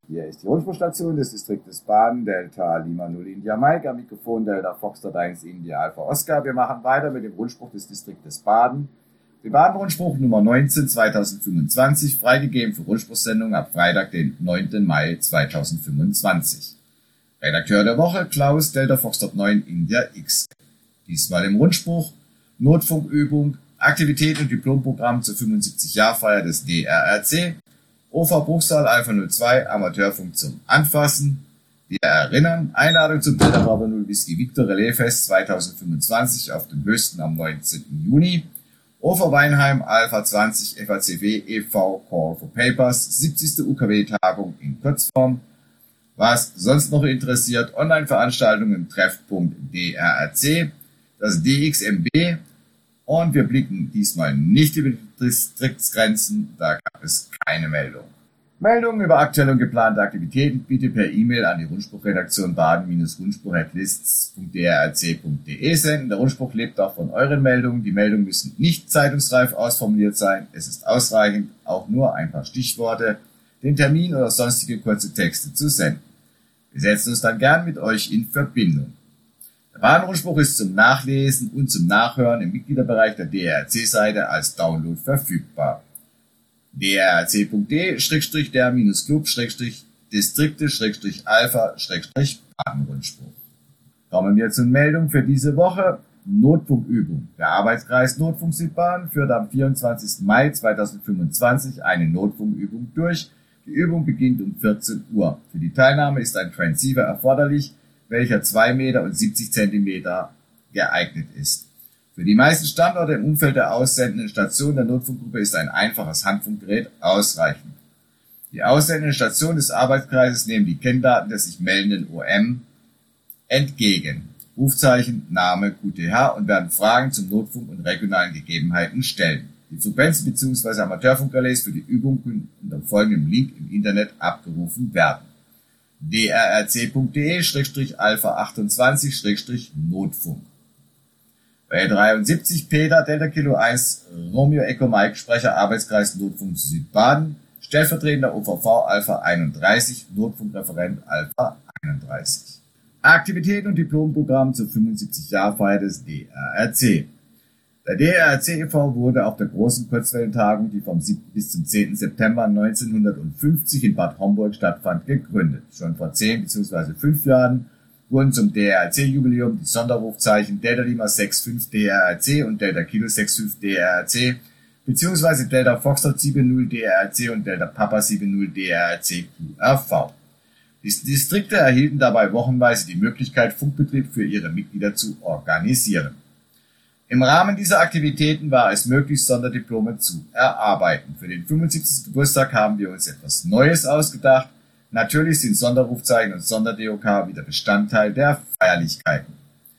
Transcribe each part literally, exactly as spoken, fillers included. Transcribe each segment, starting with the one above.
Hier ist die Rundfunkstation des Distriktes Baden, Delta Lima null India Mike, am Mikrofon Delta Foxtrot eins India Alpha Oscar. Wir machen weiter mit dem Rundspruch des Distriktes Baden. Den Baden-Rundspruch Nummer neunzehn zweitausendfünfundzwanzig, freigegeben für Rundspruchsendung ab Freitag, den neunten Mai zweitausendfünfundzwanzig. Redakteur der Woche Klaus, Delta Foxtrot neun India X. Diesmal im Rundspruch Notfunkübung, Aktivität und Diplomprogramm zur fünfundsiebzig-Jahr-Feier des D R R C, O V Bruchsal Alpha null zwei, Amateurfunk zum Anfassen. Wir erinnern, Einladung zum Delta Bravo null Whisky Victor Relaisfest zweitausendfünfundzwanzig auf dem Höchsten am neunzehnten Juni. O V Weinheim Alpha zwanzig F A C W e V Call for Papers, siebzigste U K W-Tagung in Kurzform. Was sonst noch interessiert, Online-Veranstaltungen Treffpunkt D R R C, das D X M B, und wir blicken diesmal nicht über die Distriktsgrenzen, da gab es keine Meldung. Meldungen über aktuelle und geplante Aktivitäten bitte per E-Mail an die Rundspruchredaktion baden-rundspruch at lists punkt d r r c punkt d e senden. Der Rundspruch lebt auch von euren Meldungen. Die Meldungen müssen nicht zeitungsreif ausformuliert sein. Es ist ausreichend, auch nur ein paar Stichworte, den Termin oder sonstige kurze Texte zu senden. Wir setzen uns dann gern mit euch in Verbindung. Der Baden-Rundspruch ist zum Nachlesen und zum Nachhören im Mitgliederbereich der D R R C-Seite als Download verfügbar. d r r c punkt d e der Club Distrikte Alpha Baden-Rundspruch. Kommen wir zur Meldung für diese Woche. Notfunkübung. Der Arbeitskreis Notfunk Südbaden führt am vierundzwanzigsten Mai zweitausendfünfundzwanzig eine Notfunkübung durch. Die Übung beginnt um vierzehn Uhr. Für die Teilnahme ist ein Transceiver erforderlich, welcher zwei Meter und siebzig Zentimeter geeignet ist. Für die meisten Standorte im Umfeld der aussendenden Station der Notfunkgruppe ist ein einfaches Handfunkgerät ausreichend. Die aussendende Station des Arbeitskreises nehmen die Kenndaten des sich meldenden O M entgegen. Rufzeichen, Name, Q T H und werden Fragen zum Notfunk und regionalen Gegebenheiten stellen. Die Frequenzen bzw. Amateurfunkrelais für die Übung können unter folgendem Link im Internet abgerufen werden. d r r c punkt d e Alpha achtundzwanzig Notfunk. Bei dreiundsiebzig Peter Delta Kilo eins Romeo Echo Mike, Sprecher Arbeitskreis Notfunk Südbaden, stellvertretender O V V Alpha einunddreißig, Notfunkreferent Alpha einunddreißig. Aktivitäten und Diplomprogramm zur fünfundsiebzig-Jahr-Feier des D R R C. Der D R R C e V wurde auf der großen Kurzwellentagung, die vom siebten bis zum zehnten September neunzehnhundertfünfzig in Bad Homburg stattfand, gegründet. Schon vor zehn bzw. fünf Jahren wurden zum D R R C-Jubiläum die Sonderrufzeichen Delta Lima sechs fünf D R R C und Delta Kilo sechs fünf D R R C bzw. Delta Foxtrot sieben null D R R C und Delta Papa sieben null D R R C Q R V. Die Distrikte erhielten dabei wochenweise die Möglichkeit, Funkbetrieb für ihre Mitglieder zu organisieren. Im Rahmen dieser Aktivitäten war es möglich, Sonderdiplome zu erarbeiten. Für den fünfundsiebzigsten Geburtstag haben wir uns etwas Neues ausgedacht. Natürlich sind Sonderrufzeichen und Sonder-D O K wieder Bestandteil der Feierlichkeiten.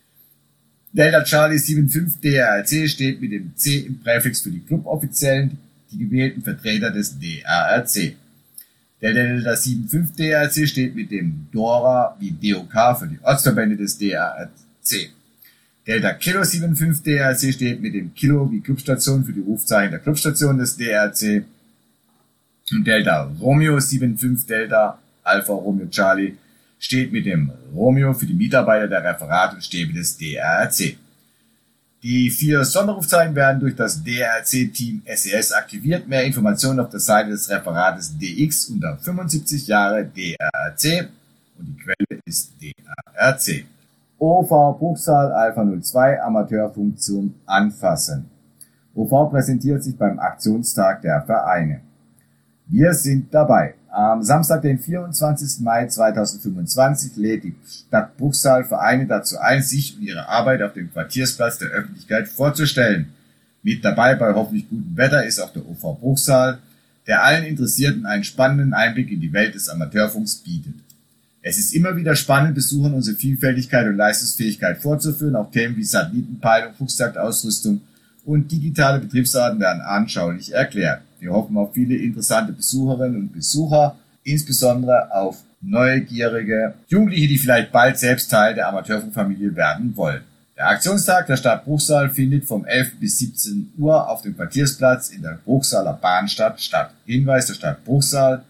Delta Charlie sieben fünf D R R C steht mit dem C im Präfix für die Cluboffiziellen, die gewählten Vertreter des D R R C. Der Delta sieben fünf D R R C steht mit dem Dora wie D O K für die Ortsverbände des D R R C. Delta Kilo sieben fünf D R R C steht mit dem Kilo wie Clubstation für die Rufzeichen der Clubstation des D R R C. Und Delta Romeo sieben fünf Delta Alpha Romeo Charlie steht mit dem Romeo für die Mitarbeiter der Referate und Stäbe des D R R C. Die vier Sonderrufzeichen werden durch das D R R C-Team S E S aktiviert. Mehr Informationen auf der Seite des Referates D X unter fünfundsiebzig Jahre D R R C und die Quelle ist D R R C. O V Bruchsal Alpha null zwei Amateurfunk zum Anfassen. O V präsentiert sich beim Aktionstag der Vereine. Wir sind dabei. Am Samstag, den vierundzwanzigsten Mai zweitausendfünfundzwanzig, lädt die Stadt Bruchsal Vereine dazu ein, sich und ihre Arbeit auf dem Quartiersplatz der Öffentlichkeit vorzustellen. Mit dabei bei hoffentlich gutem Wetter ist auch der O V Bruchsal, der allen Interessierten einen spannenden Einblick in die Welt des Amateurfunks bietet. Es ist immer wieder spannend, Besuchern unsere Vielfältigkeit und Leistungsfähigkeit vorzuführen. Auch Themen wie Satellitenpeilung, Fuchsjagdausrüstung und digitale Betriebsarten werden anschaulich erklärt. Wir hoffen auf viele interessante Besucherinnen und Besucher, insbesondere auf neugierige Jugendliche, die vielleicht bald selbst Teil der Amateurfunkfamilie werden wollen. Der Aktionstag der Stadt Bruchsal findet vom elften bis siebzehn Uhr auf dem Quartiersplatz in der Bruchsaler Bahnstadt statt. Hinweis der Stadt Bruchsal: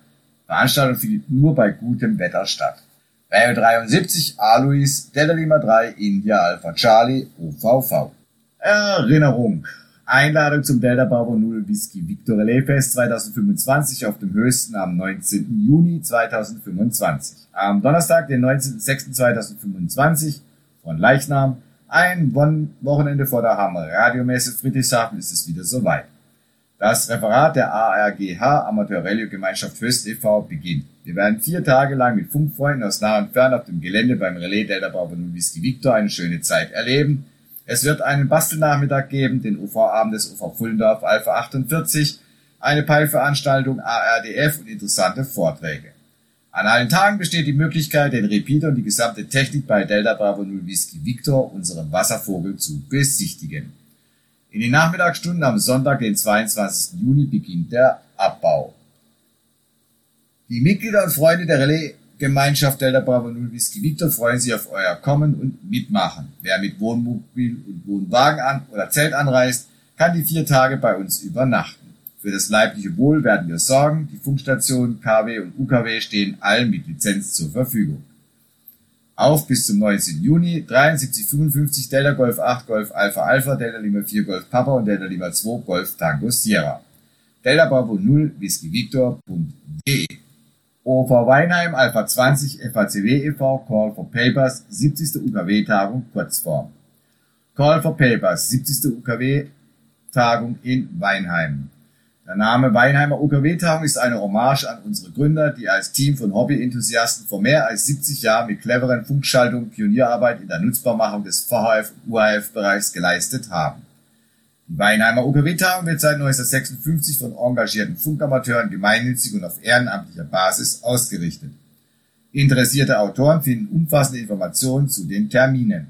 Veranstaltung findet nur bei gutem Wetter statt. Rio dreiundsiebzig, Alois, Delta Lima drei, India Alpha Charlie, O V V. Erinnerung. Einladung zum Delta Bravo null Whisky Victor Relais Fest zweitausendfünfundzwanzig auf dem Höchsten am neunzehnten Juni zweitausendfünfundzwanzig. Am Donnerstag, den neunzehnten sechsten zweitausendfünfundzwanzig, von Leichnam, ein Wochenende vor der Hammer Radiomesse Friedrichshafen, ist es wieder soweit. Das Referat der A R G H Amateur Radio Gemeinschaft Höchst e V beginnt. Wir werden vier Tage lang mit Funkfreunden aus nah und fern auf dem Gelände beim Relais Delta Bravo null Whisky Victor eine schöne Zeit erleben. Es wird einen Bastelnachmittag geben, den U V-Abend des U V Pfullendorf Alpha achtundvierzig, eine Peilveranstaltung A R D F und interessante Vorträge. An allen Tagen besteht die Möglichkeit, den Repeater und die gesamte Technik bei Delta Bravo null Whisky Victor, unserem Wasservogel, zu besichtigen. In den Nachmittagsstunden am Sonntag, den zweiundzwanzigsten Juni, beginnt der Abbau. Die Mitglieder und Freunde der Relais-Gemeinschaft Delta Bravo null Whisky Victor freuen sich auf euer Kommen und Mitmachen. Wer mit Wohnmobil und Wohnwagen an oder Zelt anreist, kann die vier Tage bei uns übernachten. Für das leibliche Wohl werden wir sorgen. Die Funkstationen K W und U K W stehen allen mit Lizenz zur Verfügung. Auf bis zum neunzehnten Juni, dreiundsiebzig fünfundfünfzig Delta Golf acht Golf Alpha Alpha, Delta Lima vier Golf Papa und Delta Lima zwei Golf Tango Sierra. Delta Bravo null Whisky Victor punkt de. O V Weinheim Alpha zwanzig F A C W e V Call for Papers, siebzigste U K W-Tagung Kurzform. Call for Papers, siebzigste U K W-Tagung in Weinheim. Der Name Weinheimer U K W-Tagung ist eine Hommage an unsere Gründer, die als Team von Hobby-Enthusiasten vor mehr als siebzig Jahren mit cleveren Funkschaltungen Pionierarbeit in der Nutzbarmachung des V H F und U H F-Bereichs geleistet haben. Die Weinheimer U K W-Tagung wird seit neunzehnhundertsechsundfünfzig von engagierten Funkamateuren gemeinnützig und auf ehrenamtlicher Basis ausgerichtet. Interessierte Autoren finden umfassende Informationen zu den Terminen.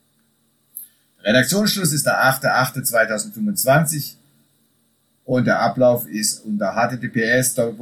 Redaktionsschluss ist der achte achte zweitausendfünfundzwanzig und der Ablauf ist unter h t t p s u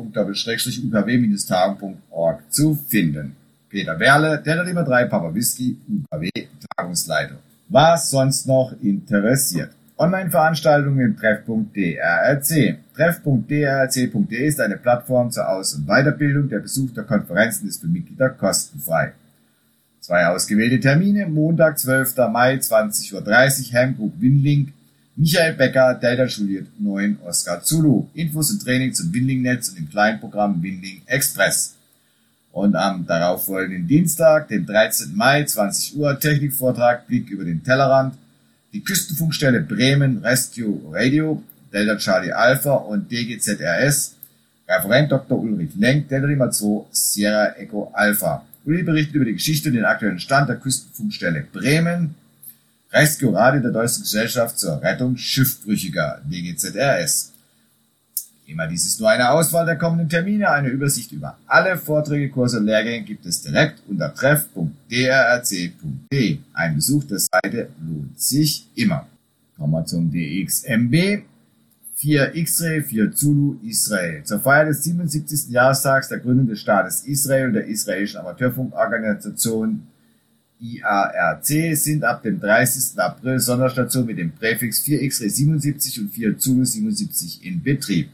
k w tagung punkt org zu finden. Peter Werle, Delta Lima drei Papa Whisky, U K W-Tagungsleiter. Was sonst noch interessiert? Online-Veranstaltungen im Treffpunkt D R R C. Treff punkt d r r c punkt d e ist eine Plattform zur Aus- und Weiterbildung. Der Besuch der Konferenzen ist für Mitglieder kostenfrei. Zwei ausgewählte Termine, Montag, zwölften Mai, zwanzig Uhr dreißig, Ham Group Winlink, Michael Becker, Delta Juliet neun, Oscar Zulu. Infos und Training zum Winlink-Netz und im Kleinprogramm Winlink Express. Und am darauffolgenden Dienstag, den dreizehnten Mai, zwanzig Uhr, Technikvortrag, Blick über den Tellerrand, die Küstenfunkstelle Bremen Rescue Radio, Delta Charlie Alpha und D G Z R S, Referent Doktor Ulrich Lenk, Delta Lima zwei, Sierra Echo Alpha. Uli berichtet über die Geschichte und den aktuellen Stand der Küstenfunkstelle Bremen, Rescue Radio der Deutschen Gesellschaft zur Rettung Schiffbrüchiger, D G Z R S. Immer dies ist nur eine Auswahl der kommenden Termine. Eine Übersicht über alle Vorträge, Kurse und Lehrgänge gibt es direkt unter treff punkt d r r c punkt d e. Ein Besuch der Seite lohnt sich immer. Kommen wir zum D X M B. vier X-Ray, vier Zulu, Israel. Zur Feier des siebenundsiebzigsten Jahrestags der Gründung des Staates Israel und der israelischen Amateurfunkorganisation I A R C sind ab dem dreißigsten April Sonderstationen mit dem Präfix vier X-Ray siebenundsiebzig und vier Zulu siebenundsiebzig in Betrieb.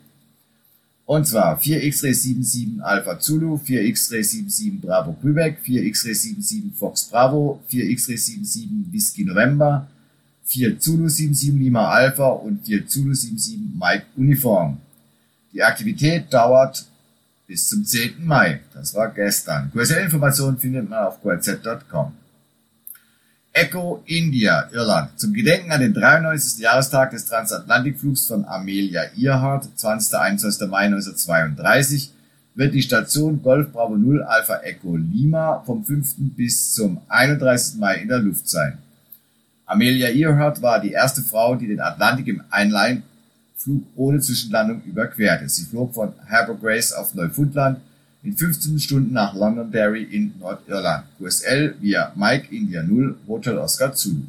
Und zwar vier X-Ray siebenundsiebzig Alpha Zulu, vier X-Ray siebenundsiebzig Bravo Quebec, vier X-Ray siebenundsiebzig Fox Bravo, vier X-Ray siebenundsiebzig Whisky November, vier Zulu siebenundsiebzig Lima Alpha und vier Zulu siebenundsiebzig Mike Uniform. Die Aktivität dauert bis zum zehnten Mai. Das war gestern. Q S L-Informationen findet man auf q r z punkt com. Echo India, Irland. Zum Gedenken an den dreiundneunzigsten Jahrestag des Transatlantikflugs von Amelia Earhart, zwanzigsten bis einundzwanzigsten Mai neunzehnhundertzweiunddreißig, wird die Station Golf Bravo null Alpha Echo Lima vom fünften bis zum einunddreißigsten Mai in der Luft sein. Amelia Earhart war die erste Frau, die den Atlantik im Einleinflug ohne Zwischenlandung überquerte. Sie flog von Harbour Grace auf Neufundland in fünfzehn Stunden nach Londonderry in Nordirland. Q S L via Mike India null, Hotel Oscar Zulu.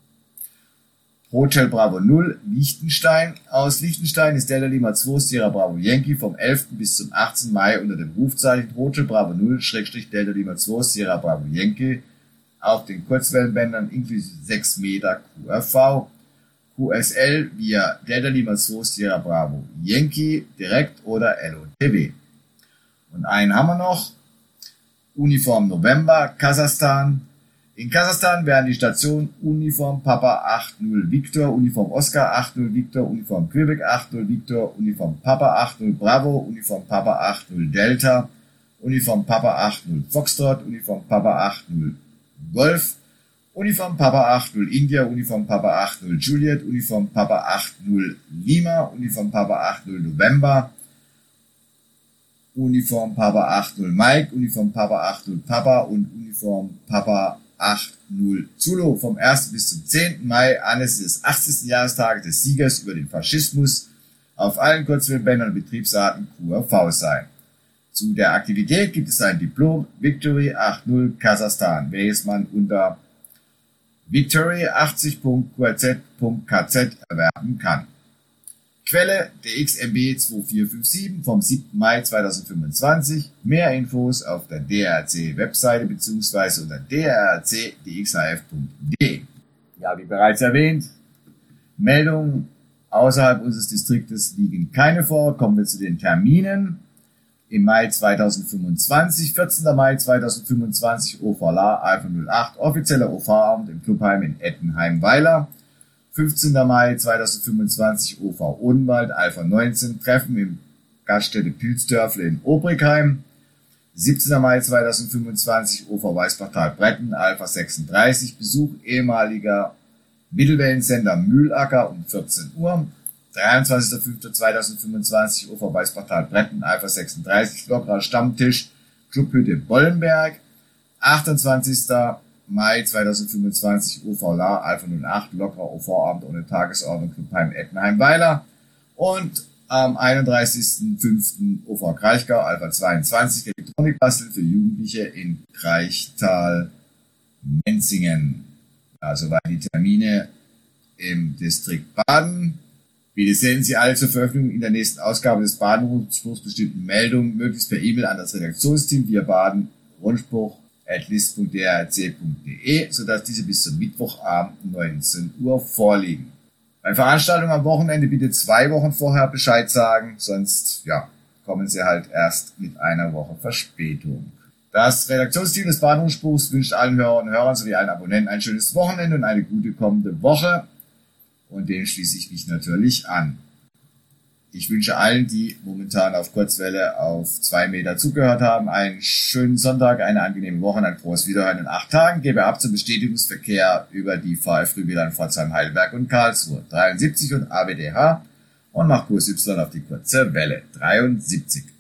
Hotel Bravo null, Liechtenstein. Aus Liechtenstein ist Delta Lima zwei Sierra Bravo Yankee vom elften bis zum achtzehnten Mai unter dem Rufzeichen Hotel Bravo null, Delta Lima zwei Sierra Bravo Yankee auf den Kurzwellenbändern inklusive sechs Meter Q R V. Q S L via Delta Lima zwei Sierra Bravo Yankee direkt oder L O T W. Und einen haben wir noch. Uniform November, Kasachstan. In Kasachstan werden die Stationen Uniform Papa acht null Victor, Uniform Oscar acht null Victor, Uniform Quebec acht null Victor, Uniform Papa acht null Bravo, Uniform Papa acht null Delta, Uniform Papa acht null Foxtrot, Uniform Papa acht null Golf, Uniform Papa acht null India, Uniform Papa acht null Juliet, Uniform Papa acht null Lima, Uniform Papa acht null November, Uniform Papa acht null Mike, Uniform Papa acht null Papa und Uniform Papa acht null Zulu vom ersten bis zum zehnten Mai anlässlich des achtzigsten Jahrestages des Siegers über den Faschismus auf allen Kurzwellenbändern und Betriebsarten Q R V sein. Zu der Aktivität gibt es ein Diplom Victory acht null Kasachstan, welches man unter victory achtzig punkt q r z punkt k z erwerben kann. Quelle der X M B zwei vier fünf sieben vom siebten Mai zweitausendfünfundzwanzig. Mehr Infos auf der D R C-Webseite bzw. unter d r c d x h f punkt d e. Ja, wie bereits erwähnt, Meldungen außerhalb unseres Distriktes liegen keine vor. Kommen wir zu den Terminen. Im Mai zweitausendfünfundzwanzig, vierzehnten Mai zweitausendfünfundzwanzig, O V L A Alpha null acht, offizieller O V-Abend im Clubheim in Ettenheim-Weiler. fünfzehnten Mai zweitausendfünfundzwanzig, O V Odenwald Alpha neunzehn, Treffen im Gaststätte Pilzdörfle in Obrigheim. siebzehnten Mai zweitausendfünfundzwanzig, O V Weißbachtal Bretten Alpha sechsunddreißig, Besuch ehemaliger Mittelwellensender Mühlacker um vierzehn Uhr. dreiundzwanzigsten fünften zweitausendfünfundzwanzig, O V Weißbachtal Bretten Alpha sechsunddreißig, lockerer Stammtisch, Clubhütte Bollenberg. achtundzwanzigsten Mai zweitausendfünfundzwanzig, O V L A Alpha null acht, lockerer O V-Abend ohne Tagesordnung, Clubheim Ettenheim-Weiler. Und am einunddreißigsten fünften O V Kraichgau Alpha zweiundzwanzig, Elektronikbastel für Jugendliche in Kraichtal-Menzingen. Also waren die Termine im Distrikt Baden. Bitte senden Sie alle zur Veröffentlichung in der nächsten Ausgabe des Baden-Rundspruchs bestimmten Meldungen möglichst per E-Mail an das Redaktionsteam via baden-rundspruch at list punkt d r c punkt d e, sodass diese bis zum Mittwochabend neunzehn Uhr vorliegen. Bei Veranstaltungen am Wochenende bitte zwei Wochen vorher Bescheid sagen, sonst ja, kommen Sie halt erst mit einer Woche Verspätung. Das Redaktionsteam des Baden-Rundspruchs wünscht allen Hörern und Hörern sowie allen Abonnenten ein schönes Wochenende und eine gute kommende Woche. Und dem schließe ich mich natürlich an. Ich wünsche allen, die momentan auf Kurzwelle auf zwei Meter zugehört haben, einen schönen Sonntag, eine angenehme Woche und ein frohes Wiederhören in acht Tagen. Gebe ab zum Bestätigungsverkehr über die V F Rübila in Pforzheim, Heidelberg und Karlsruhe dreiundsiebzig und A W D H und mach Kurs Y auf die kurze Welle dreiundsiebzig.